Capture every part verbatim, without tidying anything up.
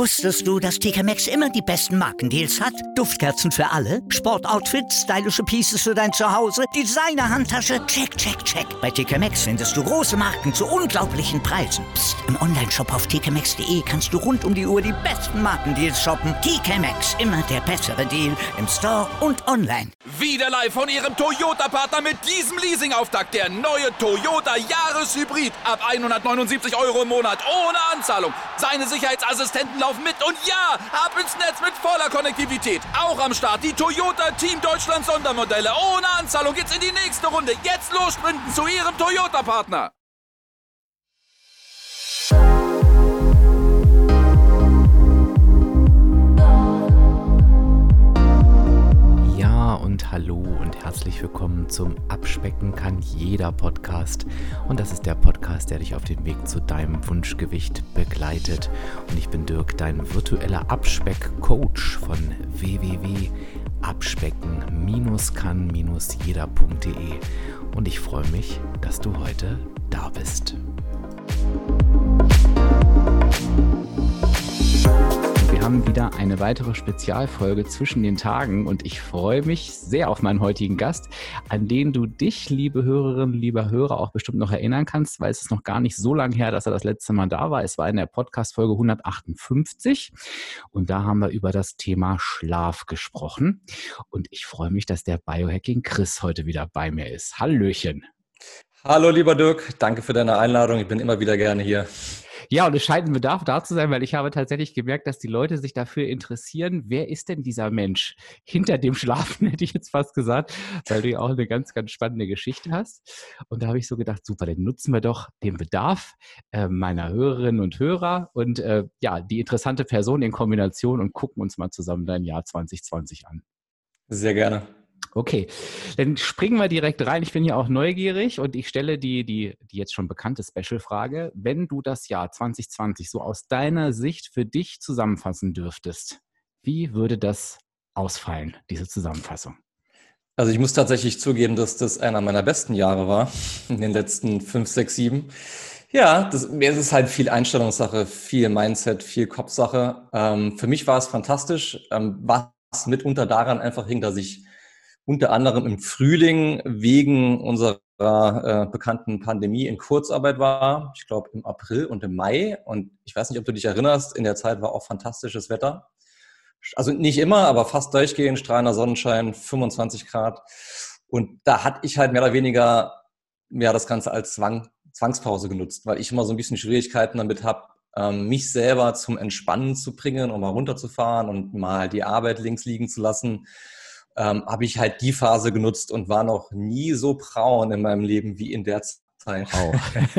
Wusstest du, dass T K Maxx immer die besten Markendeals hat? Duftkerzen für alle, Sportoutfits, stylische Pieces für dein Zuhause, Designer-Handtasche, check, check, check. Bei T K Maxx findest du große Marken zu unglaublichen Preisen. Psst. Im Onlineshop auf t k maxx punkt de kannst du rund um die Uhr die besten Markendeals shoppen. T K Maxx, immer der bessere Deal im Store und online. Wieder live von Ihrem Toyota-Partner mit diesem Leasing-Auftakt. Der neue Toyota Jahreshybrid. Ab hundertneunundsiebzig Euro im Monat ohne Anzahlung. Seine Sicherheitsassistenten laufen mit und ja, ab ins Netz mit voller Konnektivität. Auch am Start die Toyota Team Deutschland Sondermodelle. Ohne Anzahlung geht's in die nächste Runde. Jetzt los sprinten zu Ihrem Toyota-Partner. Und hallo und herzlich willkommen zum Abspecken kann jeder Podcast. Und das ist der Podcast, der dich auf dem Weg zu deinem Wunschgewicht begleitet. Und ich bin Dirk, dein virtueller Abspeck-Coach von w w w punkt abspecken kann jeder punkt de. Und ich freue mich, dass du heute da bist. Wir haben wieder eine weitere Spezialfolge zwischen den Tagen und ich freue mich sehr auf meinen heutigen Gast, an den du dich, liebe Hörerinnen, lieber Hörer, auch bestimmt noch erinnern kannst, weil es ist noch gar nicht so lange her, dass er das letzte Mal da war. Es war in der Podcast-Folge hundertachtundfünfzig und da haben wir über das Thema Schlaf gesprochen und ich freue mich, dass der Biohacking Chris heute wieder bei mir ist. Hallöchen. Hallo lieber Dirk, danke für deine Einladung, ich bin immer wieder gerne hier. Ja, und es scheint ein Bedarf da zu sein, weil ich habe tatsächlich gemerkt, dass die Leute sich dafür interessieren, wer ist denn dieser Mensch hinter dem Schlafen, hätte ich jetzt fast gesagt, weil du ja auch eine ganz, ganz spannende Geschichte hast. Und da habe ich so gedacht, super, dann nutzen wir doch den Bedarf äh, meiner Hörerinnen und Hörer und äh, ja, die interessante Person in Kombination und gucken uns mal zusammen dein Jahr zwanzig zwanzig an. Sehr gerne. Okay, dann springen wir direkt rein. Ich bin ja auch neugierig und ich stelle die, die, die jetzt schon bekannte Special-Frage. Wenn du das Jahr zwanzig zwanzig so aus deiner Sicht für dich zusammenfassen dürftest, wie würde das ausfallen, diese Zusammenfassung? Also ich muss tatsächlich zugeben, dass das einer meiner besten Jahre war, in den letzten fünf, sechs, sieben. Ja, das, es ist halt viel Einstellungssache, viel Mindset, viel Kopfsache. Ähm, für mich war es fantastisch, ähm, was mitunter daran einfach hing, dass ich unter anderem im Frühling wegen unserer äh, bekannten Pandemie in Kurzarbeit war. Ich glaube im April und im Mai. Und ich weiß nicht, ob du dich erinnerst, in der Zeit war auch fantastisches Wetter. Also nicht immer, aber fast durchgehend, strahlender Sonnenschein, fünfundzwanzig Grad. Und da hatte ich halt mehr oder weniger ja, das Ganze als Zwang, Zwangspause genutzt, weil ich immer so ein bisschen Schwierigkeiten damit habe, ähm, mich selber zum Entspannen zu bringen und mal runterzufahren und mal die Arbeit links liegen zu lassen. Ähm, habe ich halt die Phase genutzt und war noch nie so braun in meinem Leben wie in der Zeit. Wow.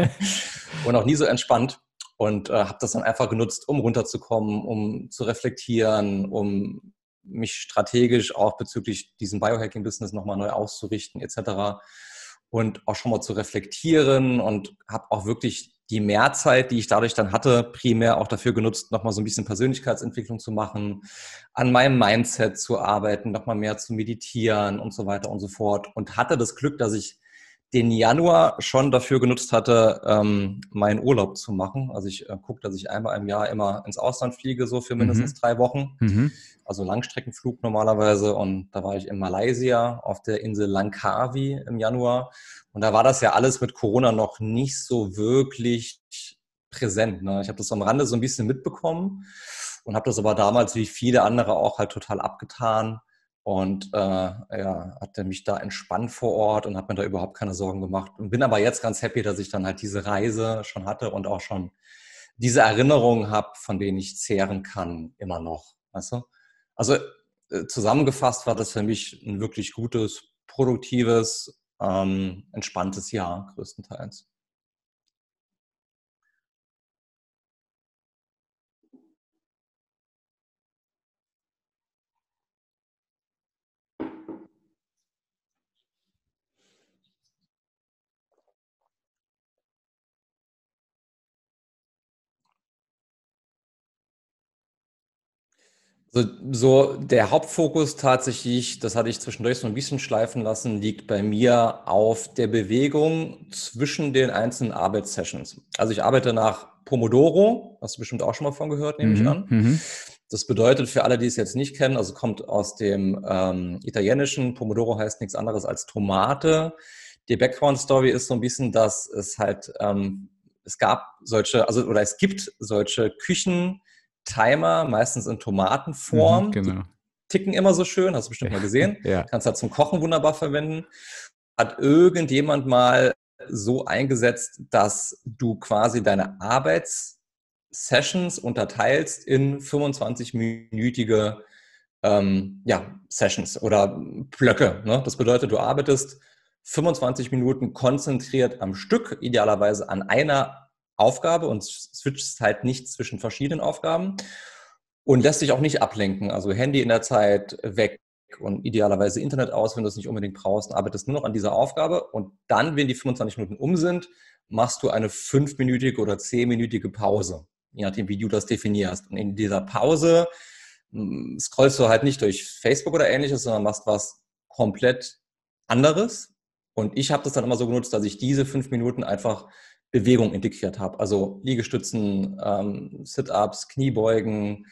Und auch nie so entspannt und äh, habe das dann einfach genutzt, um runterzukommen, um zu reflektieren, um mich strategisch auch bezüglich diesem Biohacking-Business nochmal neu auszurichten et cetera. Und auch schon mal zu reflektieren und habe auch wirklich die Mehrzeit, die ich dadurch dann hatte, primär auch dafür genutzt, nochmal so ein bisschen Persönlichkeitsentwicklung zu machen, an meinem Mindset zu arbeiten, nochmal mehr zu meditieren und so weiter und so fort. Und hatte das Glück, dass ich den Januar schon dafür genutzt hatte, ähm, meinen Urlaub zu machen. Also ich äh, gucke, dass ich einmal im Jahr immer ins Ausland fliege, so für mindestens mhm. drei Wochen. Mhm. Also Langstreckenflug normalerweise. Und da war ich in Malaysia auf der Insel Langkawi im Januar. Und da war das ja alles mit Corona noch nicht so wirklich präsent. Ne? Ich habe das am Rande so ein bisschen mitbekommen und habe das aber damals wie viele andere auch halt total abgetan. Und äh, ja, hatte mich da entspannt vor Ort und habe mir da überhaupt keine Sorgen gemacht. Und bin aber jetzt ganz happy, dass ich dann halt diese Reise schon hatte und auch schon diese Erinnerungen habe, von denen ich zehren kann, immer noch. Weißt du? Also äh, zusammengefasst war das für mich ein wirklich gutes, produktives, ähm, entspanntes Jahr größtenteils. So, so der Hauptfokus tatsächlich, das hatte ich zwischendurch so ein bisschen schleifen lassen, liegt bei mir auf der Bewegung zwischen den einzelnen Arbeitssessions. Also ich arbeite nach Pomodoro, hast du bestimmt auch schon mal von gehört, nehme mhm. ich an. Mhm. Das bedeutet für alle, die es jetzt nicht kennen, also kommt aus dem ähm, Italienischen, Pomodoro heißt nichts anderes als Tomate. Die Background-Story ist so ein bisschen, dass es halt, ähm, es gab solche, also oder es gibt solche Küchentimer, meistens in Tomatenform. Mhm, genau. Die ticken immer so schön, hast du bestimmt mal gesehen. Ja. Kannst halt zum Kochen wunderbar verwenden. Hat irgendjemand mal so eingesetzt, dass du quasi deine Arbeitssessions unterteilst in fünfundzwanzig-minütige ähm, ja, Sessions oder Blöcke. Ne? Das bedeutet, du arbeitest fünfundzwanzig Minuten konzentriert am Stück, idealerweise an einer Aufgabe und switchst halt nicht zwischen verschiedenen Aufgaben und lässt dich auch nicht ablenken. Also Handy in der Zeit weg und idealerweise Internet aus, wenn du es nicht unbedingt brauchst, arbeitest nur noch an dieser Aufgabe und dann, wenn die fünfundzwanzig Minuten um sind, machst du eine fünfminütige oder zehnminütige Pause, je nachdem, wie du das definierst. Und in dieser Pause mh, scrollst du halt nicht durch Facebook oder Ähnliches, sondern machst was komplett anderes. Und ich habe das dann immer so genutzt, dass ich diese fünf Minuten einfach Bewegung integriert habe. Also Liegestützen, ähm, Sit-Ups, Kniebeugen,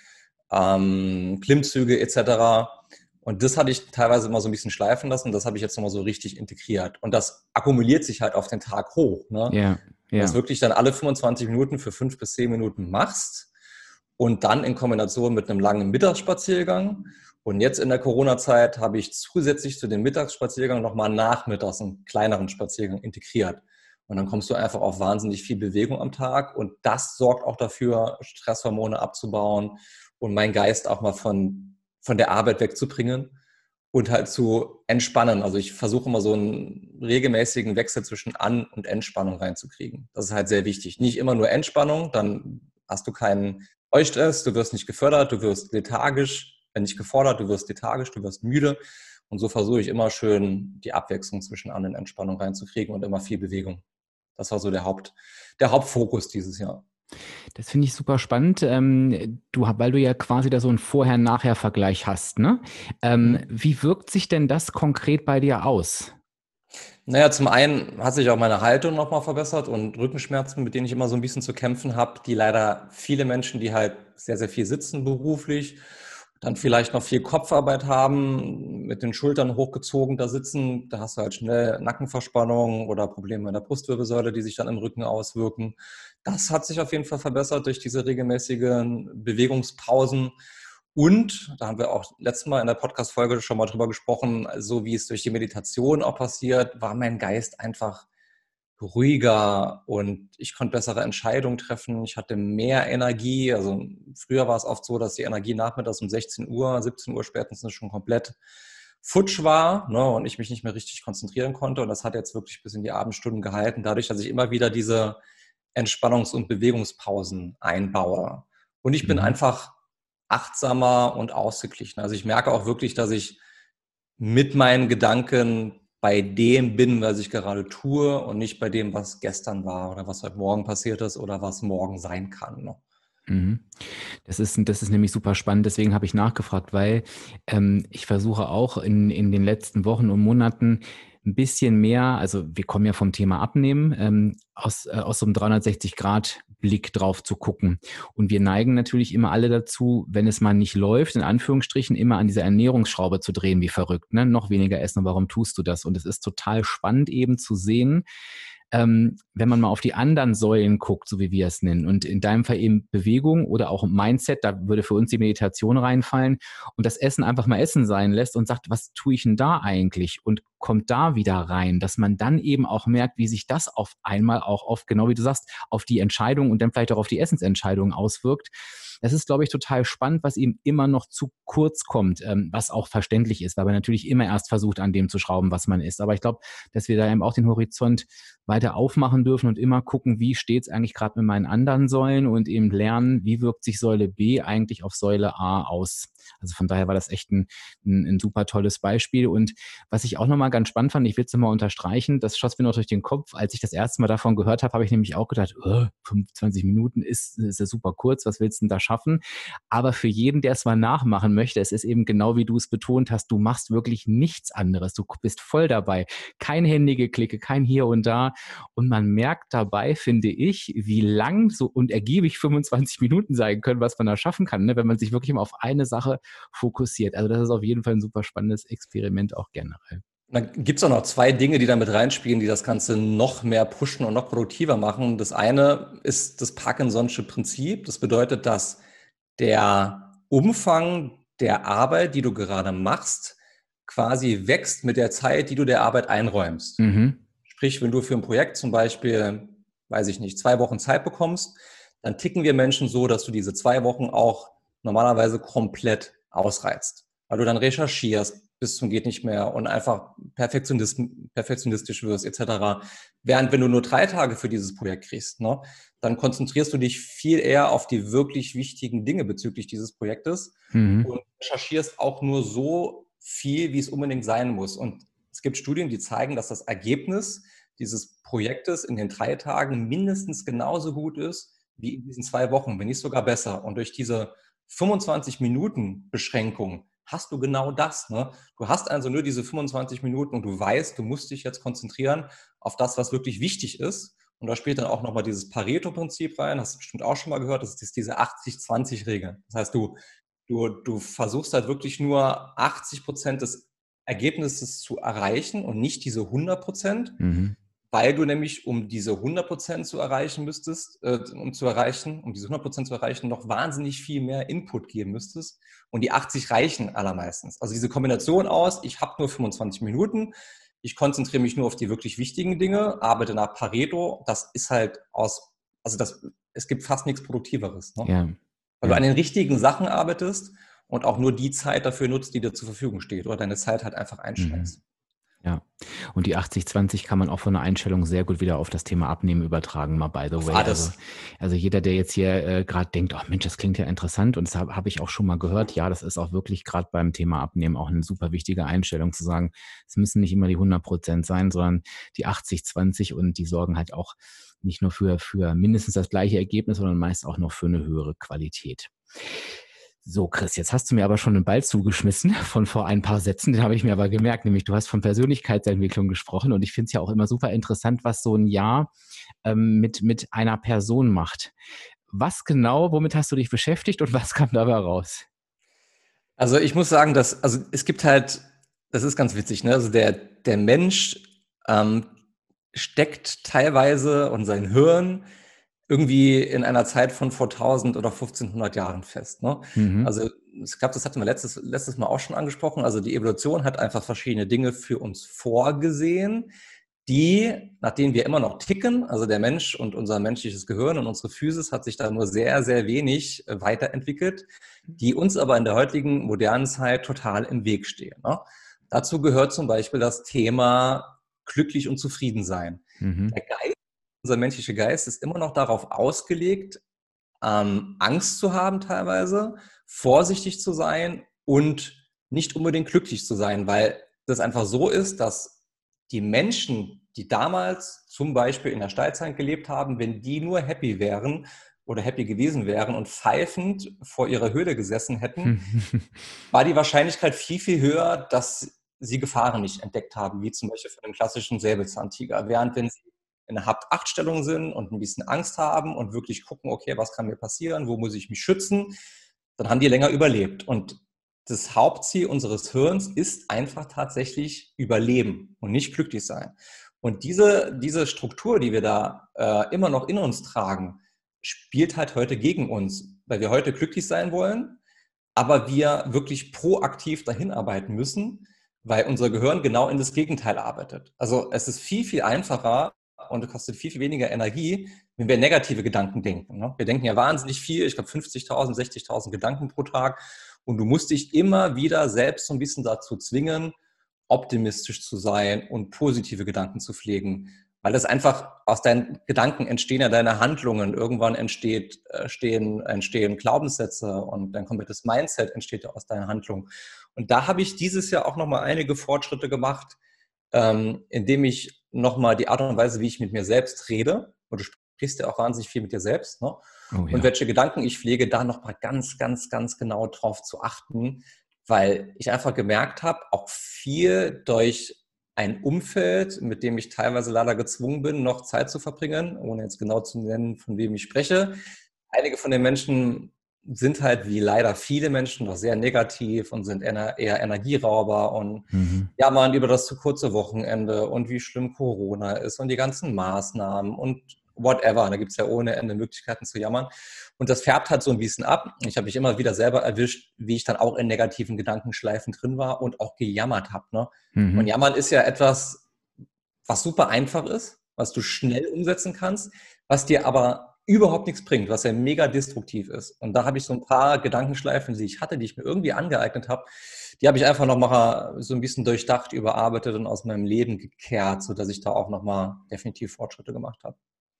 ähm, Klimmzüge et cetera. Und das hatte ich teilweise immer so ein bisschen schleifen lassen. Das habe ich jetzt nochmal so richtig integriert. Und das akkumuliert sich halt auf den Tag hoch. Ne? Ja, ja. Dass wirklich dann alle fünfundzwanzig Minuten für fünf bis zehn Minuten machst und dann in Kombination mit einem langen Mittagsspaziergang. Und jetzt in der Corona-Zeit habe ich zusätzlich zu dem Mittagsspaziergang nochmal nachmittags einen kleineren Spaziergang integriert. Und dann kommst du einfach auf wahnsinnig viel Bewegung am Tag. Und das sorgt auch dafür, Stresshormone abzubauen und meinen Geist auch mal von von der Arbeit wegzubringen und halt zu entspannen. Also ich versuche immer so einen regelmäßigen Wechsel zwischen An- und Entspannung reinzukriegen. Das ist halt sehr wichtig. Nicht immer nur Entspannung, dann hast du keinen Eustress, du wirst nicht gefördert, du wirst lethargisch, wenn nicht gefordert, du wirst lethargisch, du wirst müde. Und so versuche ich immer schön die Abwechslung zwischen An- und Entspannung reinzukriegen und immer viel Bewegung. Das war so der Haupt, der Hauptfokus dieses Jahr. Das finde ich super spannend, ähm, du, weil du ja quasi da so einen Vorher-Nachher-Vergleich hast. Ne? Ähm, Mhm. Wie wirkt sich denn das konkret bei dir aus? Naja, zum einen hat sich auch meine Haltung nochmal verbessert und Rückenschmerzen, mit denen ich immer so ein bisschen zu kämpfen habe, die leider viele Menschen, die halt sehr, sehr viel sitzen beruflich, dann vielleicht noch viel Kopfarbeit haben, mit den Schultern hochgezogen da sitzen, da hast du halt schnell Nackenverspannung oder Probleme in der Brustwirbelsäule, die sich dann im Rücken auswirken. Das hat sich auf jeden Fall verbessert durch diese regelmäßigen Bewegungspausen. Und, da haben wir auch letztes Mal in der Podcast-Folge schon mal drüber gesprochen, so wie es durch die Meditation auch passiert, war mein Geist einfach ruhiger und ich konnte bessere Entscheidungen treffen. Ich hatte mehr Energie. Also früher war es oft so, dass die Energie nachmittags um sechzehn Uhr, siebzehn Uhr spätestens schon komplett futsch war, ne, und ich mich nicht mehr richtig konzentrieren konnte. Und das hat jetzt wirklich bis in die Abendstunden gehalten, dadurch, dass ich immer wieder diese Entspannungs- und Bewegungspausen einbaue. Und ich bin Mhm. einfach achtsamer und ausgeglichener. Also ich merke auch wirklich, dass ich mit meinen Gedanken bei dem bin, was ich gerade tue und nicht bei dem, was gestern war oder was heute Morgen passiert ist oder was morgen sein kann. Ne? Mhm. Das ist, das ist nämlich super spannend, deswegen habe ich nachgefragt, weil ähm, ich versuche auch in, in den letzten Wochen und Monaten ein bisschen mehr, also wir kommen ja vom Thema Abnehmen, ähm, aus, äh, aus so einem dreihundertsechzig-Grad-Blick drauf zu gucken. Und wir neigen natürlich immer alle dazu, wenn es mal nicht läuft, in Anführungsstrichen, immer an dieser Ernährungsschraube zu drehen, wie verrückt, ne? Noch weniger essen, und warum tust du das? Und es ist total spannend eben zu sehen, ähm, wenn man mal auf die anderen Säulen guckt, so wie wir es nennen, und in deinem Fall eben Bewegung oder auch Mindset, da würde für uns die Meditation reinfallen und das Essen einfach mal Essen sein lässt und sagt, was tue ich denn da eigentlich? Und kommt da wieder rein, dass man dann eben auch merkt, wie sich das auf einmal auch auf, genau wie du sagst, auf die Entscheidung und dann vielleicht auch auf die Essensentscheidung auswirkt. Das ist, glaube ich, total spannend, was eben immer noch zu kurz kommt, ähm, was auch verständlich ist, weil man natürlich immer erst versucht, an dem zu schrauben, was man isst. Aber ich glaube, dass wir da eben auch den Horizont weiter aufmachen dürfen und immer gucken, wie steht es eigentlich gerade mit meinen anderen Säulen und eben lernen, wie wirkt sich Säule B eigentlich auf Säule A aus. Also von daher war das echt ein, ein, ein super tolles Beispiel. Und was ich auch nochmal ganz spannend fand, ich will es nochmal unterstreichen, das schoss mir noch durch den Kopf. Als ich das erste Mal davon gehört habe, habe ich nämlich auch gedacht, oh, fünfundzwanzig Minuten ist, ist ja super kurz, was willst du denn da schaffen? Aber für jeden, der es mal nachmachen möchte, es ist eben genau wie du es betont hast, du machst wirklich nichts anderes. Du bist voll dabei. Kein Händigeklicke, kein Hier und Da. Und man merkt dabei, finde ich, wie lang so und ergiebig fünfundzwanzig Minuten sein können, was man da schaffen kann, ne, wenn man sich wirklich immer auf eine Sache fokussiert. Also das ist auf jeden Fall ein super spannendes Experiment auch generell. Dann gibt es auch noch zwei Dinge, die da mit reinspielen, die das Ganze noch mehr pushen und noch produktiver machen. Das eine ist das Parkinson'sche Prinzip. Das bedeutet, dass der Umfang der Arbeit, die du gerade machst, quasi wächst mit der Zeit, die du der Arbeit einräumst. Mhm. Sprich, wenn du für ein Projekt zum Beispiel, weiß ich nicht, zwei Wochen Zeit bekommst, dann ticken wir Menschen so, dass du diese zwei Wochen auch normalerweise komplett ausreizt. Weil du dann recherchierst bis zum geht nicht mehr und einfach perfektionist, perfektionistisch wirst et cetera. Während wenn du nur drei Tage für dieses Projekt kriegst, ne, dann konzentrierst du dich viel eher auf die wirklich wichtigen Dinge bezüglich dieses Projektes Mhm. und recherchierst auch nur so viel, wie es unbedingt sein muss. Und es gibt Studien, die zeigen, dass das Ergebnis dieses Projektes in den drei Tagen mindestens genauso gut ist wie in diesen zwei Wochen, wenn nicht sogar besser. Und durch diese fünfundzwanzig Minuten Beschränkung hast du genau das. Ne? Du hast also nur diese fünfundzwanzig Minuten und du weißt, du musst dich jetzt konzentrieren auf das, was wirklich wichtig ist. Und da spielt dann auch nochmal dieses Pareto-Prinzip rein, hast du bestimmt auch schon mal gehört, das ist diese achtzig zwanzig Regel. Das heißt, du, du, du versuchst halt wirklich nur achtzig Prozent des Ergebnisses zu erreichen und nicht diese hundert Prozent. Mhm. Weil du nämlich, um diese hundert Prozent zu erreichen müsstest, äh, um zu erreichen, um diese hundert Prozent zu erreichen, noch wahnsinnig viel mehr Input geben müsstest. Und die achtzig reichen allermeistens. Also diese Kombination aus, ich habe nur fünfundzwanzig Minuten, ich konzentriere mich nur auf die wirklich wichtigen Dinge, arbeite nach Pareto, das ist halt aus, also das, es gibt fast nichts Produktiveres. Ne? Ja. Weil Ja. du an den richtigen Sachen arbeitest und auch nur die Zeit dafür nutzt, die dir zur Verfügung steht oder deine Zeit halt einfach einschränkst. Mhm. Ja, und die achtzig zwanzig kann man auch von der Einstellung sehr gut wieder auf das Thema Abnehmen übertragen, mal by the Auf way. alles. Also, also jeder, der jetzt hier äh, gerade denkt, oh Mensch, das klingt ja interessant und das habe hab ich auch schon mal gehört, ja, das ist auch wirklich gerade beim Thema Abnehmen auch eine super wichtige Einstellung zu sagen, es müssen nicht immer die hundert Prozent sein, sondern die achtzig zwanzig und die sorgen halt auch nicht nur für, für mindestens das gleiche Ergebnis, sondern meist auch noch für eine höhere Qualität. So, Chris, jetzt hast du mir aber schon den Ball zugeschmissen von vor ein paar Sätzen, den habe ich mir aber gemerkt, nämlich du hast von Persönlichkeitsentwicklung gesprochen und ich finde es ja auch immer super interessant, was so ein Jahr ähm, mit, mit einer Person macht. Was genau, womit hast du dich beschäftigt und was kam dabei raus? Also ich muss sagen, dass, also es gibt halt, das ist ganz witzig, ne? Also der, der Mensch ähm, steckt teilweise und sein Hirn irgendwie in einer Zeit von vor tausend oder fünfzehnhundert Jahren fest. Ne? Mhm. Also ich glaube, das hatten wir letztes, letztes Mal auch schon angesprochen. Also die Evolution hat einfach verschiedene Dinge für uns vorgesehen, die, nach denen wir immer noch ticken, also der Mensch und unser menschliches Gehirn und unsere Physis hat sich da nur sehr, sehr wenig weiterentwickelt, die uns aber in der heutigen modernen Zeit total im Weg stehen. Ne? Dazu gehört zum Beispiel das Thema glücklich und zufrieden sein. Mhm. Der Geist, unser menschlicher Geist ist immer noch darauf ausgelegt, ähm, Angst zu haben teilweise, vorsichtig zu sein und nicht unbedingt glücklich zu sein, weil das einfach so ist, dass die Menschen, die damals zum Beispiel in der Steinzeit gelebt haben, wenn die nur happy wären oder happy gewesen wären und pfeifend vor ihrer Höhle gesessen hätten, war die Wahrscheinlichkeit viel, viel höher, dass sie Gefahren nicht entdeckt haben, wie zum Beispiel von dem klassischen Säbelzahntiger. Während wenn sie in einer Hab-Acht-Stellung sind und ein bisschen Angst haben und wirklich gucken, okay, was kann mir passieren, wo muss ich mich schützen, dann haben die länger überlebt. Und das Hauptziel unseres Hirns ist einfach tatsächlich Überleben und nicht glücklich sein. Und diese, diese Struktur, die wir da äh, immer noch in uns tragen, spielt halt heute gegen uns, weil wir heute glücklich sein wollen, aber wir wirklich proaktiv dahin arbeiten müssen, weil unser Gehirn genau in das Gegenteil arbeitet. Also es ist viel, viel einfacher und kostet viel, viel weniger Energie, wenn wir negative Gedanken denken. Ne? Wir denken ja wahnsinnig viel, ich glaube fünfzigtausend, sechzigtausend Gedanken pro Tag und du musst dich immer wieder selbst so ein bisschen dazu zwingen, optimistisch zu sein und positive Gedanken zu pflegen, weil das einfach aus deinen Gedanken entstehen ja deine Handlungen. Irgendwann entsteht, äh, stehen, entstehen Glaubenssätze und dein komplettes Mindset entsteht ja aus deinen Handlungen. Und da habe ich dieses Jahr auch nochmal einige Fortschritte gemacht, ähm, indem ich nochmal die Art und Weise, wie ich mit mir selbst rede, und du sprichst ja auch wahnsinnig viel mit dir selbst, ne? Oh, ja. Und welche Gedanken ich pflege, da nochmal ganz, ganz, ganz genau drauf zu achten, weil ich einfach gemerkt habe, auch viel durch ein Umfeld, mit dem ich teilweise leider gezwungen bin, noch Zeit zu verbringen, ohne jetzt genau zu nennen, von wem ich spreche. Einige von den Menschen sind halt, wie leider viele Menschen, noch sehr negativ und sind eher, eher Energierauber und Mhm. jammern über das zu kurze Wochenende und wie schlimm Corona ist und die ganzen Maßnahmen und whatever. Da gibt es ja ohne Ende Möglichkeiten zu jammern. Und das färbt halt so ein bisschen ab. Ich habe mich immer wieder selber erwischt, wie ich dann auch in negativen Gedankenschleifen drin war und auch gejammert habe. Ne? Mhm. Und jammern ist ja etwas, was super einfach ist, was du schnell umsetzen kannst, was dir aber überhaupt nichts bringt, was ja mega destruktiv ist. Und da habe ich so ein paar Gedankenschleifen, die ich hatte, die ich mir irgendwie angeeignet habe, die habe ich einfach nochmal so ein bisschen durchdacht, überarbeitet und aus meinem Leben gekehrt, sodass ich da auch nochmal definitiv Fortschritte gemacht habe.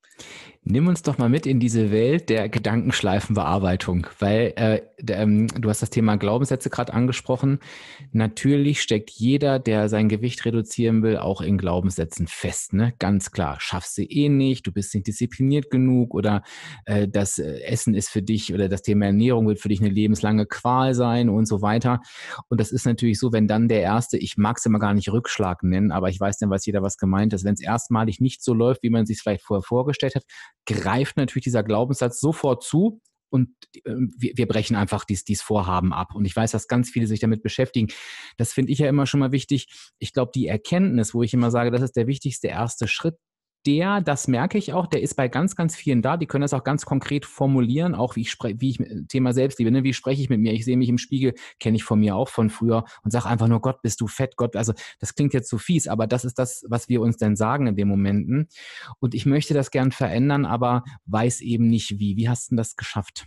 Nimm uns doch mal mit in diese Welt der Gedankenschleifenbearbeitung, weil äh, ähm, du hast das Thema Glaubenssätze gerade angesprochen. Natürlich steckt jeder, der sein Gewicht reduzieren will, auch in Glaubenssätzen fest, ne? Ganz klar. Schaffst du eh nicht, du bist nicht diszipliniert genug oder äh, das Essen ist für dich oder das Thema Ernährung wird für dich eine lebenslange Qual sein und so weiter. Und das ist natürlich so, wenn dann der erste, ich mag es immer gar nicht Rückschlag nennen, aber ich weiß, dann weiß jeder, was gemeint ist, wenn es erstmalig nicht so läuft, wie man sich vielleicht vorher vorgestellt hat, greift natürlich dieser Glaubenssatz sofort zu und äh, wir, wir brechen einfach dies, dies Vorhaben ab. Und ich weiß, dass ganz viele sich damit beschäftigen. Das finde ich ja immer schon mal wichtig. Ich glaube, die Erkenntnis, wo ich immer sage, das ist der wichtigste erste Schritt, der, das merke ich auch, der ist bei ganz, ganz vielen da. Die können das auch ganz konkret formulieren, auch wie ich spreche, wie ich, Thema Selbstliebe, ne? Wie spreche ich mit mir? Ich sehe mich im Spiegel, kenne ich von mir auch von früher und sage einfach nur, Gott, bist du fett, Gott. Also das klingt jetzt so fies, aber das ist das, was wir uns dann sagen in den Momenten. Und ich möchte das gern verändern, aber weiß eben nicht wie. Wie hast du das geschafft?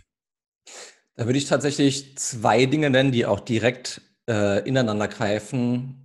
Da würde ich tatsächlich zwei Dinge nennen, die auch direkt äh, ineinander greifen.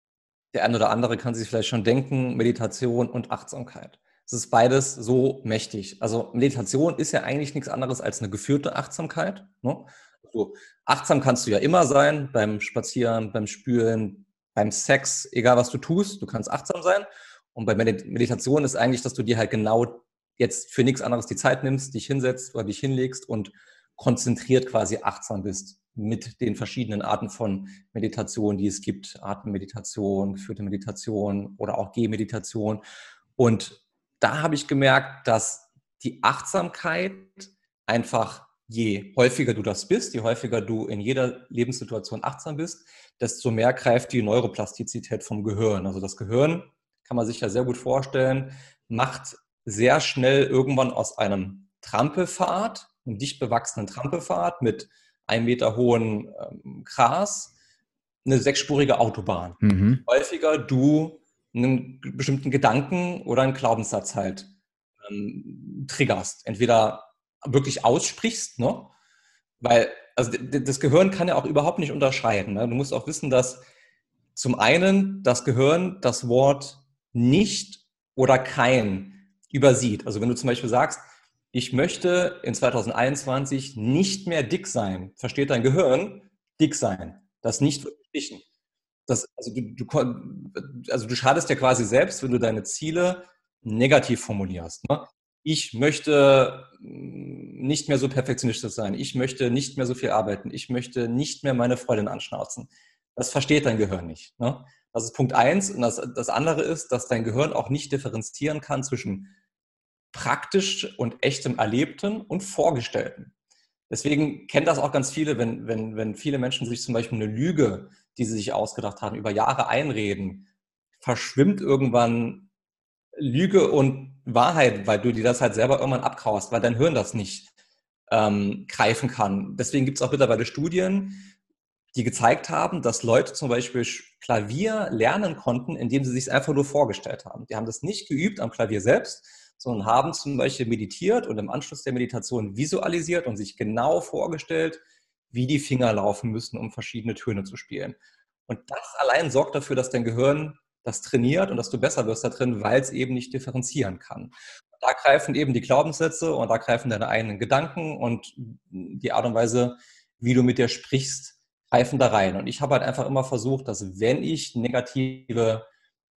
Der eine oder andere kann sich vielleicht schon denken, Meditation und Achtsamkeit. Es ist beides so mächtig. Also Meditation ist ja eigentlich nichts anderes als eine geführte Achtsamkeit. Ne? Also achtsam kannst du ja immer sein, beim Spazieren, beim Spülen, beim Sex, egal was du tust, du kannst achtsam sein. Und bei Meditation ist eigentlich, dass du dir halt genau jetzt für nichts anderes die Zeit nimmst, dich hinsetzt oder dich hinlegst und konzentriert quasi achtsam bist mit den verschiedenen Arten von Meditation, die es gibt. Atemmeditation, geführte Meditation oder auch Gehmeditation. Und da habe ich gemerkt, dass die Achtsamkeit einfach, je häufiger du das bist, je häufiger du in jeder Lebenssituation achtsam bist, desto mehr greift die Neuroplastizität vom Gehirn. Also das Gehirn, kann man sich ja sehr gut vorstellen, macht sehr schnell irgendwann aus einem Trampelpfad, einem dicht bewachsenen Trampelpfad mit ein Meter hohen ähm, Gras, eine sechsspurige Autobahn. Mhm. Häufiger du einen bestimmten Gedanken oder einen Glaubenssatz halt ähm, triggerst. Entweder wirklich aussprichst, ne? Weil also das Gehirn kann ja auch überhaupt nicht unterscheiden. Ne? Du musst auch wissen, dass zum einen das Gehirn das Wort nicht oder kein übersieht. Also wenn du zum Beispiel sagst, ich möchte in zwanzig einundzwanzig nicht mehr dick sein, versteht dein Gehirn dick sein. Das nicht verpflichten. Das, also, du, du, also du schadest ja quasi selbst, wenn du deine Ziele negativ formulierst. Ne? Ich möchte nicht mehr so perfektionistisch sein. Ich möchte nicht mehr so viel arbeiten. Ich möchte nicht mehr meine Freundin anschnauzen. Das versteht dein Gehirn nicht. Ne? Das ist Punkt eins. Und das, das andere ist, dass dein Gehirn auch nicht differenzieren kann zwischen praktisch und echtem Erlebten und Vorgestellten. Deswegen kennen das auch ganz viele, wenn, wenn, wenn viele Menschen sich zum Beispiel eine Lüge, die sie sich ausgedacht haben, über Jahre einreden, verschwimmt irgendwann Lüge und Wahrheit, weil du dir das halt selber irgendwann abkaust, weil dein Hirn das nicht ähm, greifen kann. Deswegen gibt es auch mittlerweile Studien, die gezeigt haben, dass Leute zum Beispiel Klavier lernen konnten, indem sie sich es einfach nur vorgestellt haben. Die haben das nicht geübt am Klavier selbst, sondern haben zum Beispiel meditiert und im Anschluss der Meditation visualisiert und sich genau vorgestellt, wie die Finger laufen müssen, um verschiedene Töne zu spielen. Und das allein sorgt dafür, dass dein Gehirn das trainiert und dass du besser wirst da drin, weil es eben nicht differenzieren kann. Da greifen eben die Glaubenssätze und da greifen deine eigenen Gedanken und die Art und Weise, wie du mit dir sprichst, greifen da rein. Und ich habe halt einfach immer versucht, dass wenn ich negative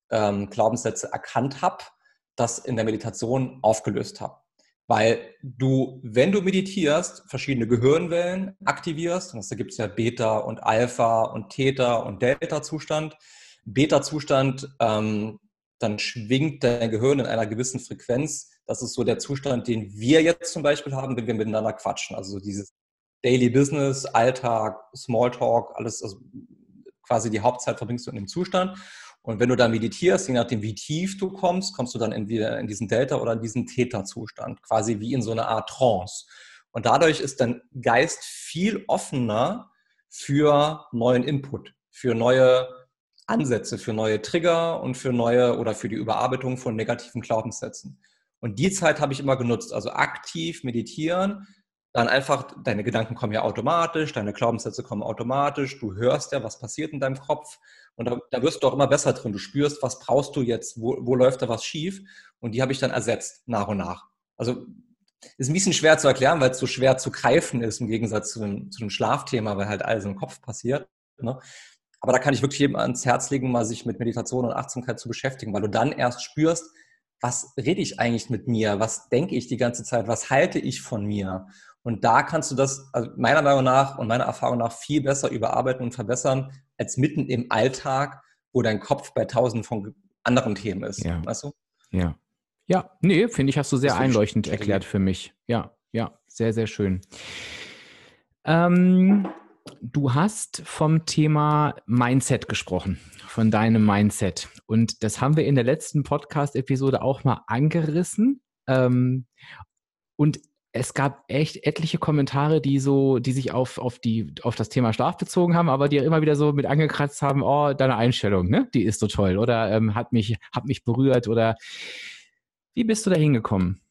ähm, Glaubenssätze erkannt habe, das in der Meditation aufgelöst habe. Weil du, wenn du meditierst, verschiedene Gehirnwellen aktivierst, und da gibt es ja Beta und Alpha und Theta und Delta-Zustand. Beta-Zustand, ähm, dann schwingt dein Gehirn in einer gewissen Frequenz. Das ist so der Zustand, den wir jetzt zum Beispiel haben, wenn wir miteinander quatschen. Also so dieses Daily Business, Alltag, Smalltalk, alles, also quasi die Hauptzeit verbringst du in dem Zustand. Und wenn du da meditierst, je nachdem wie tief du kommst, kommst du dann entweder in diesen Delta- oder in diesen Theta-Zustand, quasi wie in so eine Art Trance. Und dadurch ist dein Geist viel offener für neuen Input, für neue Ansätze, für neue Trigger und für neue oder für die Überarbeitung von negativen Glaubenssätzen. Und die Zeit habe ich immer genutzt, also aktiv meditieren, dann einfach, deine Gedanken kommen ja automatisch, deine Glaubenssätze kommen automatisch, du hörst ja, was passiert in deinem Kopf und da, da wirst du auch immer besser drin. Du spürst, was brauchst du jetzt, wo, wo läuft da was schief und die habe ich dann ersetzt, nach und nach. Also ist ein bisschen schwer zu erklären, weil es so schwer zu greifen ist im Gegensatz zu dem, zu dem Schlafthema, weil halt alles im Kopf passiert. Ne? Aber da kann ich wirklich jedem ans Herz legen, mal sich mit Meditation und Achtsamkeit zu beschäftigen, weil du dann erst spürst, was rede ich eigentlich mit mir, was denke ich die ganze Zeit, was halte ich von mir? Und da kannst du das also meiner Meinung nach und meiner Erfahrung nach viel besser überarbeiten und verbessern, als mitten im Alltag, wo dein Kopf bei tausend von anderen Themen ist. Ja. Weißt du? Ja. Ja, nee, finde ich, hast du sehr Das einleuchtend ich, erklärt für mich. Ja, ja, sehr, sehr schön. Ähm, du hast vom Thema Mindset gesprochen, von deinem Mindset. Und das haben wir in der letzten Podcast-Episode auch mal angerissen. Ähm, und es gab echt etliche Kommentare, die so, die sich auf, auf, die, auf das Thema Schlaf bezogen haben, aber die immer wieder so mit angekratzt haben, oh, deine Einstellung, ne? Die ist so toll oder ähm, hat mich, hat mich berührt oder wie bist du da hingekommen?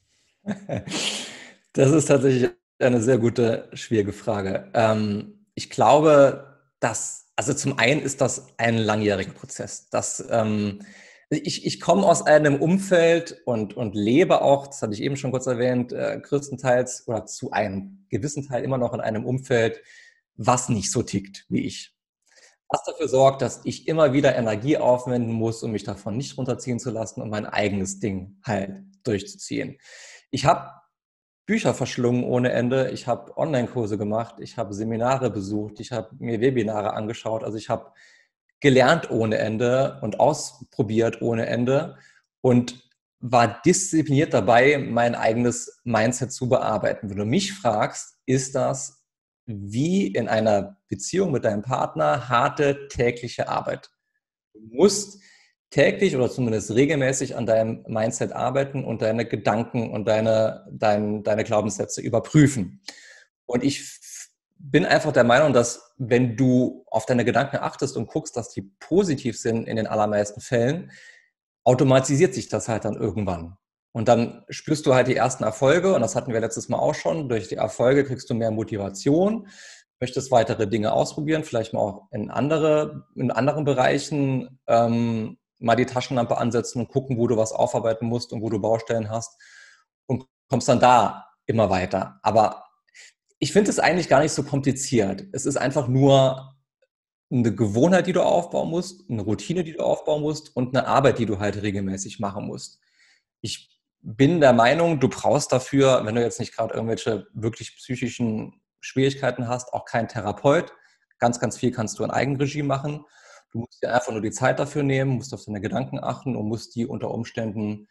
Das ist tatsächlich eine sehr gute, schwierige Frage. Ähm, ich glaube, dass, also zum einen ist das ein langjähriger Prozess. Dass, ähm, ich, ich komme aus einem Umfeld und, und lebe auch, das hatte ich eben schon kurz erwähnt, äh, größtenteils oder zu einem gewissen Teil immer noch in einem Umfeld, was nicht so tickt wie ich. Was dafür sorgt, dass ich immer wieder Energie aufwenden muss, um mich davon nicht runterziehen zu lassen und mein eigenes Ding halt durchzuziehen. Ich habe Bücher verschlungen ohne Ende, ich habe Online-Kurse gemacht, ich habe Seminare besucht, ich habe mir Webinare angeschaut, also ich habe gelernt ohne Ende und ausprobiert ohne Ende und war diszipliniert dabei, mein eigenes Mindset zu bearbeiten. Wenn du mich fragst, ist das wie in einer Beziehung mit deinem Partner harte tägliche Arbeit. Du musst täglich oder zumindest regelmäßig an deinem Mindset arbeiten und deine Gedanken und deine, dein, deine Glaubenssätze überprüfen. Und ich bin einfach der Meinung, dass wenn du auf deine Gedanken achtest und guckst, dass die positiv sind in den allermeisten Fällen, automatisiert sich das halt dann irgendwann. Und dann spürst du halt die ersten Erfolge und das hatten wir letztes Mal auch schon. Durch die Erfolge kriegst du mehr Motivation, möchtest weitere Dinge ausprobieren, vielleicht mal auch in andere, in anderen Bereichen ähm, mal die Taschenlampe ansetzen und gucken, wo du was aufarbeiten musst und wo du Baustellen hast und kommst dann da immer weiter. Aber ich finde es eigentlich gar nicht so kompliziert. Es ist einfach nur eine Gewohnheit, die du aufbauen musst, eine Routine, die du aufbauen musst und eine Arbeit, die du halt regelmäßig machen musst. Ich bin der Meinung, du brauchst dafür, wenn du jetzt nicht gerade irgendwelche wirklich psychischen Schwierigkeiten hast, auch keinen Therapeut. Ganz, ganz viel kannst du in Eigenregie machen. Du musst dir einfach nur die Zeit dafür nehmen, musst auf deine Gedanken achten und musst die unter Umständen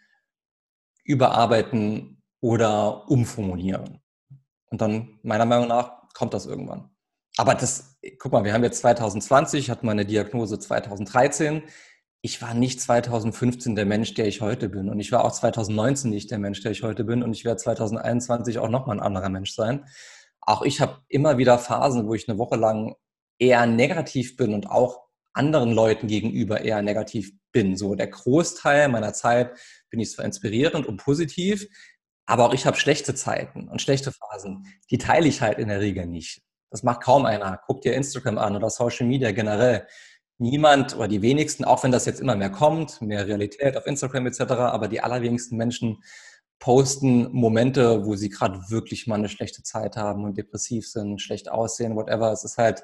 überarbeiten oder umformulieren. Und dann, meiner Meinung nach, kommt das irgendwann. Aber das, guck mal, wir haben jetzt zwanzig zwanzig, ich hatte meine Diagnose zwanzig dreizehn. Ich war nicht zwanzig fünfzehn der Mensch, der ich heute bin. Und ich war auch zwanzig neunzehn nicht der Mensch, der ich heute bin. Und ich werde zwanzig einundzwanzig auch nochmal ein anderer Mensch sein. Auch ich habe immer wieder Phasen, wo ich eine Woche lang eher negativ bin und auch anderen Leuten gegenüber eher negativ bin. So der Großteil meiner Zeit bin ich zwar inspirierend und positiv, aber auch ich habe schlechte Zeiten und schlechte Phasen. Die teile ich halt in der Regel nicht. Das macht kaum einer. Guck dir Instagram an oder Social Media generell. Niemand oder die wenigsten, auch wenn das jetzt immer mehr kommt, mehr Realität auf Instagram et cetera, aber die allerwenigsten Menschen posten Momente, wo sie gerade wirklich mal eine schlechte Zeit haben und depressiv sind, schlecht aussehen, whatever. Es ist halt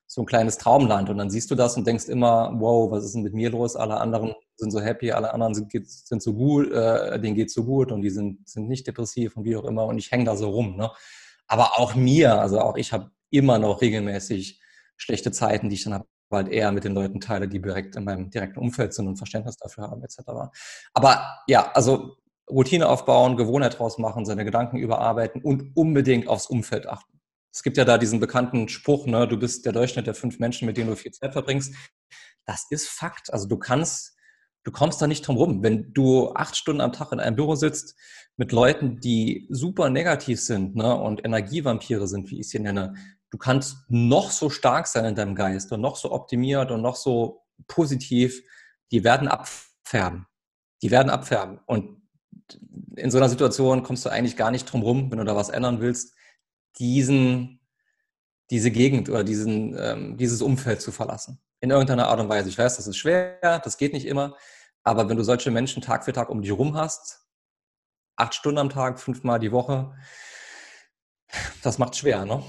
so ein kleines Traumland. Und dann siehst du das und denkst immer, wow, was ist denn mit mir los? Alle anderen sind so happy, alle anderen sind, sind so gut, äh, denen geht's so gut und die sind, sind nicht depressiv und wie auch immer. Und ich hänge da so rum. Ne? Aber auch mir, also auch ich habe immer noch regelmäßig schlechte Zeiten, die ich dann halt eher mit den Leuten teile, die direkt in meinem direkten Umfeld sind und Verständnis dafür haben, et cetera. Aber ja, also Routine aufbauen, Gewohnheit draus machen, seine Gedanken überarbeiten und unbedingt aufs Umfeld achten. Es gibt ja da diesen bekannten Spruch, ne, du bist der Durchschnitt der fünf Menschen, mit denen du viel Zeit verbringst. Das ist Fakt. Also du kannst, du kommst da nicht drum rum. Wenn du acht Stunden am Tag in einem Büro sitzt mit Leuten, die super negativ sind, ne, und Energievampire sind, wie ich sie nenne, du kannst noch so stark sein in deinem Geist und noch so optimiert und noch so positiv, die werden abfärben. Die werden abfärben. Und in so einer Situation kommst du eigentlich gar nicht drum rum, wenn du da was ändern willst, diesen, diese Gegend oder diesen, ähm, dieses Umfeld zu verlassen. In irgendeiner Art und Weise. Ich weiß, das ist schwer, das geht nicht immer, aber wenn du solche Menschen Tag für Tag um dich rum hast, acht Stunden am Tag, fünfmal die Woche, das macht schwer, ne?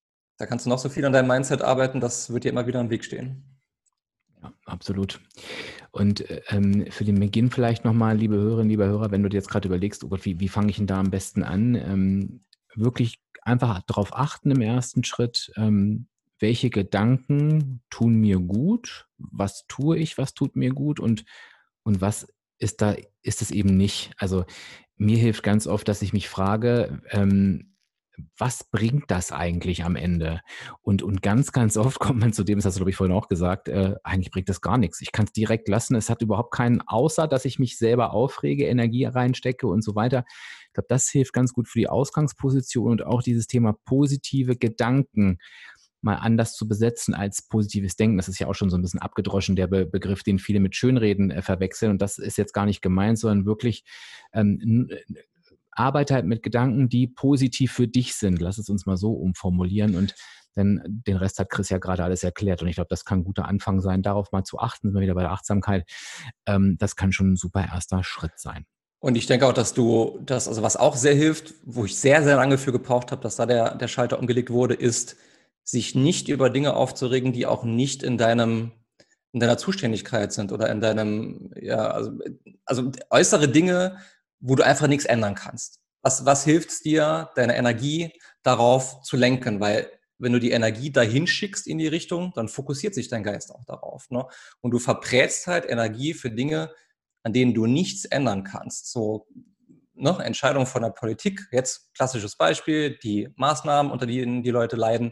Da kannst du noch so viel an deinem Mindset arbeiten, das wird dir immer wieder im Weg stehen. Ja, absolut. Und ähm, für den Beginn vielleicht nochmal, liebe Hörerinnen, liebe Hörer, wenn du dir jetzt gerade überlegst, oh Gott, wie, wie fange ich denn da am besten an, ähm, wirklich einfach darauf achten im ersten Schritt, ähm, welche Gedanken tun mir gut, was tue ich, was tut mir gut und, und was ist da, ist es eben nicht. Also mir hilft ganz oft, dass ich mich frage, ähm, was bringt das eigentlich am Ende? Und, und ganz, ganz oft kommt man zu dem, das hast du, glaube ich, vorhin auch gesagt, äh, eigentlich bringt das gar nichts. Ich kann es direkt lassen. Es hat überhaupt keinen, außer dass ich mich selber aufrege, Energie reinstecke und so weiter. Ich glaube, das hilft ganz gut für die Ausgangsposition und auch dieses Thema positive Gedanken mal anders zu besetzen als positives Denken. Das ist ja auch schon so ein bisschen abgedroschen, der Be- Begriff, den viele mit Schönreden äh, verwechseln. Und das ist jetzt gar nicht gemeint, sondern wirklich ähm, arbeite halt mit Gedanken, die positiv für dich sind. Lass es uns mal so umformulieren und denn den Rest hat Chris ja gerade alles erklärt und ich glaube, das kann ein guter Anfang sein, darauf mal zu achten, sind wir wieder bei der Achtsamkeit. Ähm, das kann schon ein super erster Schritt sein. Und ich denke auch, dass du das, also was auch sehr hilft, wo ich sehr, sehr lange für gebraucht habe, dass da der, der Schalter umgelegt wurde, ist, sich nicht über Dinge aufzuregen, die auch nicht in deinem, in deiner Zuständigkeit sind oder in deinem, ja, also, also äußere Dinge, wo du einfach nichts ändern kannst. Was, was hilft es dir, deine Energie darauf zu lenken? Weil wenn du die Energie dahin schickst in die Richtung, dann fokussiert sich dein Geist auch darauf. Ne? Und du verbrätst halt Energie für Dinge, an denen du nichts ändern kannst. So ne, Entscheidungen von der Politik, jetzt klassisches Beispiel, die Maßnahmen, unter denen die Leute leiden.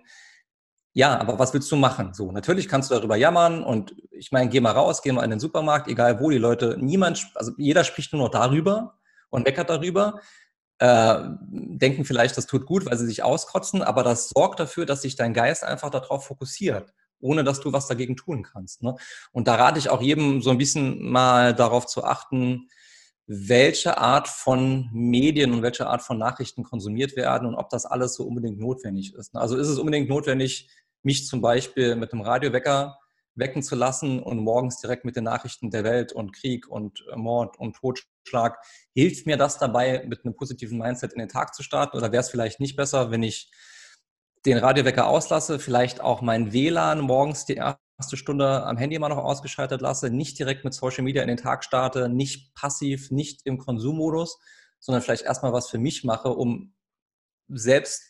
Ja, aber was willst du machen? So, natürlich kannst du darüber jammern und ich meine, geh mal raus, geh mal in den Supermarkt, egal wo, die Leute, niemand, also jeder spricht nur noch darüber und meckert darüber, äh, denken vielleicht, das tut gut, weil sie sich auskotzen, aber das sorgt dafür, dass sich dein Geist einfach darauf fokussiert, ohne dass du was dagegen tun kannst. Ne? Und da rate ich auch jedem so ein bisschen mal darauf zu achten, welche Art von Medien und welche Art von Nachrichten konsumiert werden und ob das alles so unbedingt notwendig ist. Also ist es unbedingt notwendig, mich zum Beispiel mit einem Radiowecker wecken zu lassen und morgens direkt mit den Nachrichten der Welt und Krieg und Mord und Totschlag, hilft mir das dabei, mit einem positiven Mindset in den Tag zu starten? Oder wäre es vielleicht nicht besser, wenn ich den Radiowecker auslasse, vielleicht auch mein W L A N morgens die erste Stunde am Handy mal noch ausgeschaltet lasse, nicht direkt mit Social Media in den Tag starte, nicht passiv, nicht im Konsummodus, sondern vielleicht erstmal was für mich mache, um selbst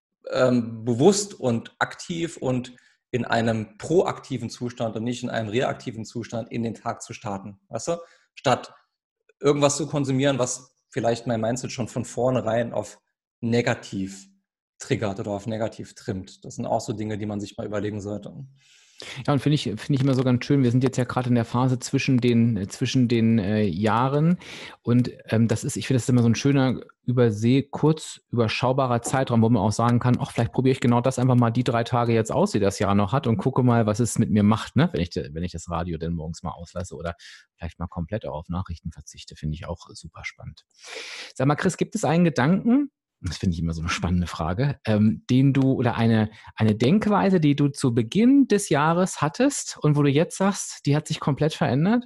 ähm, bewusst und aktiv und in einem proaktiven Zustand und nicht in einem reaktiven Zustand in den Tag zu starten. Weißt du? Statt irgendwas zu konsumieren, was vielleicht mein Mindset schon von vornherein auf negativ triggert oder auf negativ trimmt. Das sind auch so Dinge, die man sich mal überlegen sollte. Ja, und finde ich, finde ich immer so ganz schön, wir sind jetzt ja gerade in der Phase zwischen den, äh, zwischen den äh, Jahren und ähm, das ist, ich finde, das ist immer so ein schöner, übersee, kurz überschaubarer Zeitraum, wo man auch sagen kann, ach, vielleicht probiere ich genau das einfach mal die drei Tage jetzt aus, die das Jahr noch hat und gucke mal, was es mit mir macht, ne? wenn ich, wenn ich das Radio dann morgens mal auslasse oder vielleicht mal komplett auch auf Nachrichten verzichte, finde ich auch super spannend. Sag mal, Chris, gibt es einen Gedanken, das finde ich immer so eine spannende Frage, ähm, den du oder eine, eine Denkweise, die du zu Beginn des Jahres hattest und wo du jetzt sagst, die hat sich komplett verändert?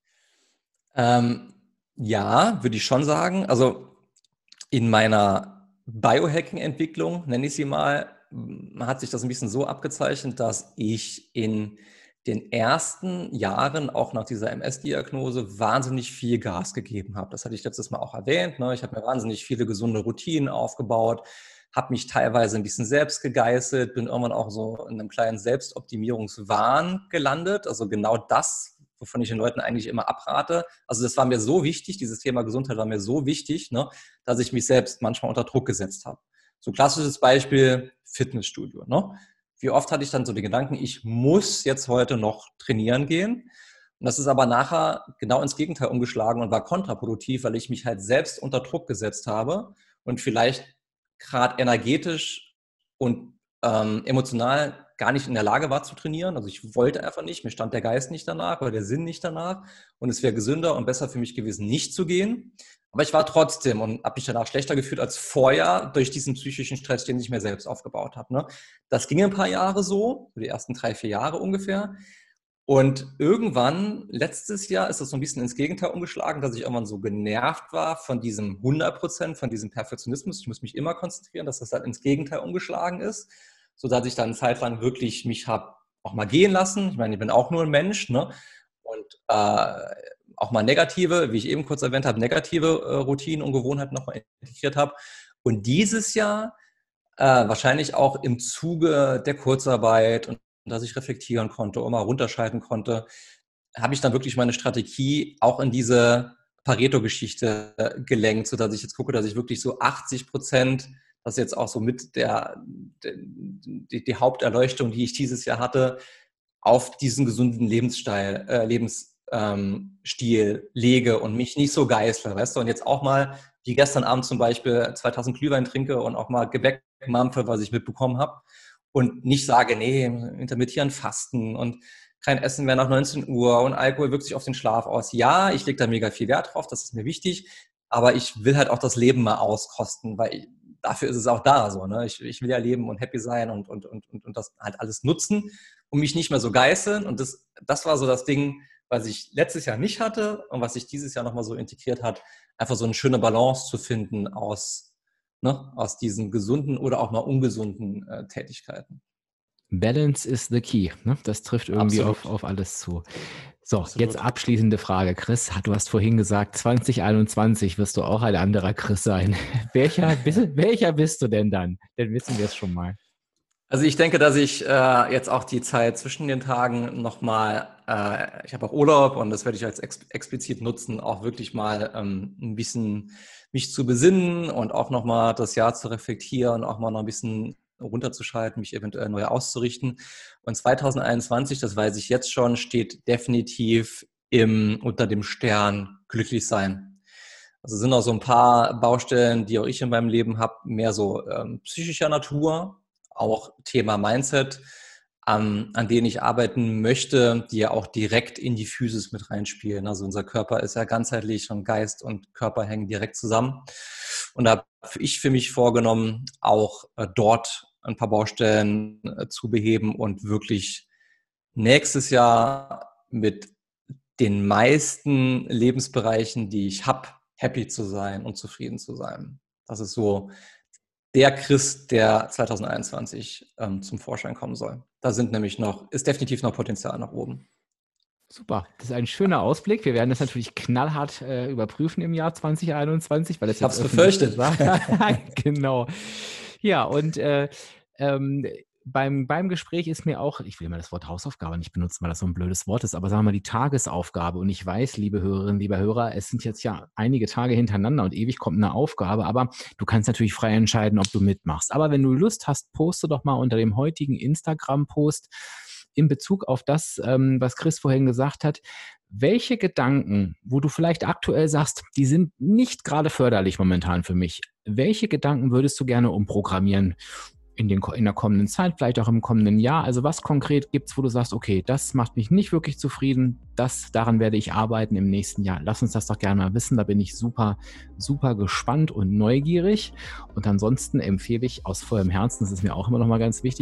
Ähm, ja, würde ich schon sagen. Also in meiner Biohacking-Entwicklung, nenne ich sie mal, hat sich das ein bisschen so abgezeichnet, dass ich in den ersten Jahren, auch nach dieser M S-Diagnose, wahnsinnig viel Gas gegeben habe. Das hatte ich letztes Mal auch erwähnt. Ne? Ich habe mir wahnsinnig viele gesunde Routinen aufgebaut, habe mich teilweise ein bisschen selbst gegeißelt, bin irgendwann auch so in einem kleinen Selbstoptimierungswahn gelandet. Also genau das, wovon ich den Leuten eigentlich immer abrate. Also das war mir so wichtig, dieses Thema Gesundheit war mir so wichtig, ne, dass ich mich selbst manchmal unter Druck gesetzt habe. So klassisches Beispiel Fitnessstudio. Ne? Wie oft hatte ich dann so den Gedanken, ich muss jetzt heute noch trainieren gehen. Und das ist aber nachher genau ins Gegenteil umgeschlagen und war kontraproduktiv, weil ich mich halt selbst unter Druck gesetzt habe und vielleicht gerade energetisch und ähm, emotional gar nicht in der Lage war zu trainieren. Also ich wollte einfach nicht, mir stand der Geist nicht danach oder der Sinn nicht danach. Und es wäre gesünder und besser für mich gewesen, nicht zu gehen. Aber ich war trotzdem und habe mich danach schlechter gefühlt als vorher durch diesen psychischen Stress, den ich mir selbst aufgebaut habe. Ne? Das ging ein paar Jahre so, die ersten drei, vier Jahre ungefähr. Und irgendwann, letztes Jahr, ist das so ein bisschen ins Gegenteil umgeschlagen, dass ich irgendwann so genervt war von diesem hundert Prozent, von diesem Perfektionismus. Ich muss mich immer konzentrieren, dass das dann ins Gegenteil umgeschlagen ist, sodass ich dann eine Zeit lang wirklich mich habe auch mal gehen lassen. Ich meine, ich bin auch nur ein Mensch, ne? Und äh, auch mal negative, wie ich eben kurz erwähnt habe, negative äh, Routinen und Gewohnheiten nochmal integriert habe. Und dieses Jahr, äh, wahrscheinlich auch im Zuge der Kurzarbeit und dass ich reflektieren konnte und mal runterschalten konnte, habe ich dann wirklich meine Strategie auch in diese Pareto-Geschichte gelenkt, sodass ich jetzt gucke, dass ich wirklich so achtzig Prozent, das ist jetzt auch so mit der, die, die Haupterleuchtung, die ich dieses Jahr hatte, auf diesen gesunden Lebensstil, äh, Lebensstil ähm, lege und mich nicht so geißle, weißt du, und jetzt auch mal, wie gestern Abend zum Beispiel, zweitausend Glühwein trinke und auch mal Gebäck mampfe, was ich mitbekommen habe. Und nicht sage, nee, intermittieren Fasten und kein Essen mehr nach neunzehn Uhr und Alkohol wirkt sich auf den Schlaf aus. Ja, ich lege da mega viel Wert drauf, das ist mir wichtig, aber ich will halt auch das Leben mal auskosten, weil ich, dafür ist es auch da so. Ne? Ich, ich will ja leben und happy sein und, und, und, und das halt alles nutzen und mich nicht mehr so geißeln. Und das, das war so das Ding, was ich letztes Jahr nicht hatte und was sich dieses Jahr nochmal so integriert hat, einfach so eine schöne Balance zu finden aus Ne, aus diesen gesunden oder auch mal ungesunden äh, Tätigkeiten. Balance is the key. Ne? Das trifft irgendwie auf, auf alles zu. So, Absolut. Jetzt abschließende Frage. Chris, du hast vorhin gesagt, zwanzig einundzwanzig wirst du auch ein anderer Chris sein. welcher, bist, welcher bist du denn dann? Dann wissen wir es schon mal. Also ich denke, dass ich äh, jetzt auch die Zeit zwischen den Tagen nochmal, äh, ich habe auch Urlaub und das werde ich als ex- explizit nutzen, auch wirklich mal ähm, ein bisschen mich zu besinnen und auch nochmal das Jahr zu reflektieren, auch mal noch ein bisschen runterzuschalten, mich eventuell neu auszurichten. Und zwanzig einundzwanzig, das weiß ich jetzt schon, steht definitiv im, unter dem Stern glücklich sein. Also sind auch so ein paar Baustellen, die auch ich in meinem Leben habe, mehr so ähm, psychischer Natur, auch Thema Mindset, ähm, an denen ich arbeiten möchte, die ja auch direkt in die Physis mit reinspielen. Also unser Körper ist ja ganzheitlich und Geist und Körper hängen direkt zusammen. Und da habe ich für mich vorgenommen, auch äh, dort ein paar Baustellen äh, zu beheben und wirklich nächstes Jahr mit den meisten Lebensbereichen, die ich habe, happy zu sein und zufrieden zu sein. Das ist so der Chris, der zwanzig einundzwanzig ähm, zum Vorschein kommen soll. Da sind nämlich noch, ist definitiv noch Potenzial nach oben. Super, das ist ein schöner Ausblick. Wir werden das natürlich knallhart äh, überprüfen im Jahr zwanzig einundzwanzig, weil das ich habe es befürchtet. War. Genau. Ja, und äh, ähm, beim, beim Gespräch ist mir auch, ich will immer das Wort Hausaufgabe nicht benutzen, weil das so ein blödes Wort ist, aber sagen wir mal die Tagesaufgabe. Und ich weiß, liebe Hörerinnen, lieber Hörer, es sind jetzt ja einige Tage hintereinander und ewig kommt eine Aufgabe, aber du kannst natürlich frei entscheiden, ob du mitmachst. Aber wenn du Lust hast, poste doch mal unter dem heutigen Instagram-Post in Bezug auf das, ähm, was Chris vorhin gesagt hat, welche Gedanken, wo du vielleicht aktuell sagst, die sind nicht gerade förderlich momentan für mich, welche Gedanken würdest du gerne umprogrammieren in, den, in der kommenden Zeit, vielleicht auch im kommenden Jahr? Also was konkret gibt es, wo du sagst, okay, das macht mich nicht wirklich zufrieden, das, daran werde ich arbeiten im nächsten Jahr. Lass uns das doch gerne mal wissen, da bin ich super, super gespannt und neugierig. Und ansonsten empfehle ich aus vollem Herzen, das ist mir auch immer noch mal ganz wichtig,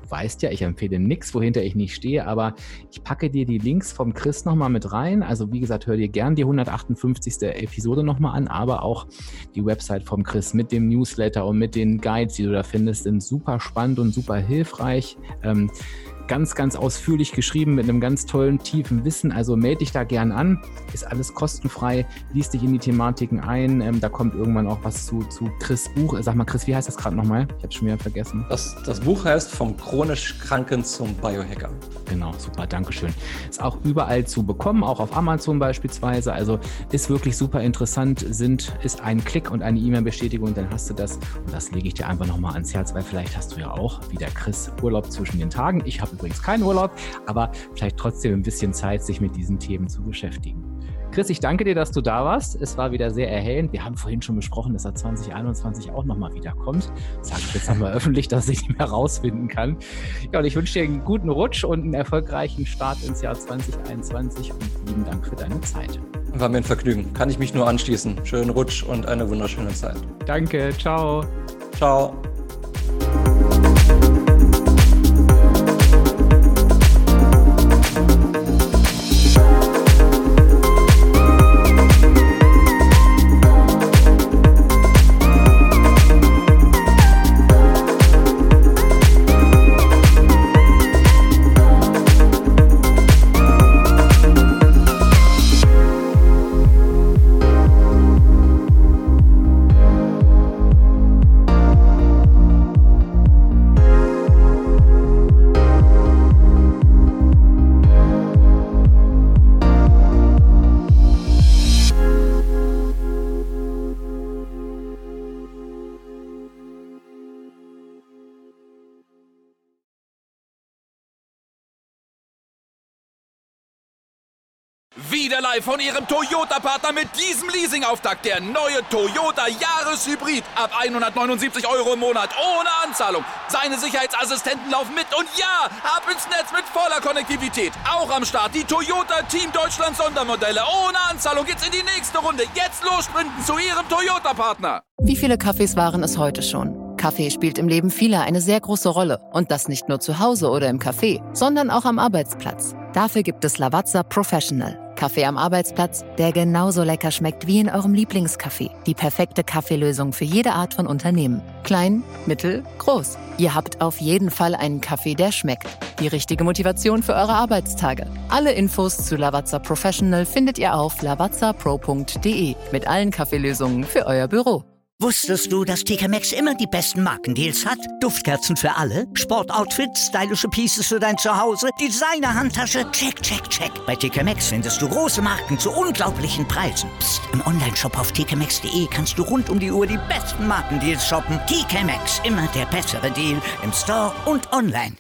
Du weißt ja, ich empfehle nichts, wohinter ich nicht stehe, aber ich packe dir die Links vom Chris nochmal mit rein. Also wie gesagt, hör dir gern die hundertachtundfünfzigste Episode nochmal an, aber auch die Website vom Chris mit dem Newsletter und mit den Guides, die du da findest, sind super spannend und super hilfreich. Ähm, Ganz, ganz ausführlich geschrieben mit einem ganz tollen, tiefen Wissen. Also melde dich da gern an. Ist alles kostenfrei. Lies dich in die Thematiken ein. Ähm, da kommt irgendwann auch was zu, zu Chris' Buch. Sag mal, Chris, wie heißt das gerade nochmal? Ich habe es schon wieder vergessen. Das, das Buch heißt Vom chronisch Kranken zum Biohacker. Genau, super, Dankeschön. Ist auch überall zu bekommen, auch auf Amazon beispielsweise. Also ist wirklich super interessant. Sind, ist ein Klick und eine E-Mail-Bestätigung, dann hast du das. Und das lege ich dir einfach nochmal ans Herz, weil vielleicht hast du ja auch, wie der Chris, Urlaub zwischen den Tagen. Ich habe übrigens keinen Urlaub, aber vielleicht trotzdem ein bisschen Zeit, sich mit diesen Themen zu beschäftigen. Chris, ich danke dir, dass du da warst. Es war wieder sehr erhellend. Wir haben vorhin schon besprochen, dass er zwanzig einundzwanzig auch nochmal wiederkommt. Das sage ich jetzt nochmal öffentlich, dass ich nicht mehr rausfinden kann. Ja, und ich wünsche dir einen guten Rutsch und einen erfolgreichen Start ins Jahr zwanzig einundzwanzig und lieben Dank für deine Zeit. War mir ein Vergnügen. Kann ich mich nur anschließen. Schönen Rutsch und eine wunderschöne Zeit. Danke, ciao. Ciao. Wieder live von Ihrem Toyota-Partner mit diesem Leasing-Auftakt. Der neue Toyota Jahreshybrid. Ab hundertneunundsiebzig Euro im Monat. Ohne Anzahlung. Seine Sicherheitsassistenten laufen mit. Und ja, ab ins Netz mit voller Konnektivität. Auch am Start die Toyota Team Deutschland Sondermodelle. Ohne Anzahlung geht's in die nächste Runde. Jetzt los sprinten zu Ihrem Toyota-Partner. Wie viele Kaffees waren es heute schon? Kaffee spielt im Leben vieler eine sehr große Rolle. Und das nicht nur zu Hause oder im Café, sondern auch am Arbeitsplatz. Dafür gibt es Lavazza Professional. Kaffee am Arbeitsplatz, der genauso lecker schmeckt wie in eurem Lieblingscafé. Die perfekte Kaffeelösung für jede Art von Unternehmen. Klein, mittel, groß. Ihr habt auf jeden Fall einen Kaffee, der schmeckt. Die richtige Motivation für eure Arbeitstage. Alle Infos zu Lavazza Professional findet ihr auf lavazza pro punkt de mit allen Kaffeelösungen für euer Büro. Wusstest du, dass T K Maxx immer die besten Markendeals hat? Duftkerzen für alle, Sportoutfits, stylische Pieces für dein Zuhause, Designer-Handtasche, check, check, check. Bei T K Maxx findest du große Marken zu unglaublichen Preisen. Psst. Im Onlineshop auf t k maxx punkt de kannst du rund um die Uhr die besten Markendeals shoppen. T K Maxx, immer der bessere Deal im Store und online.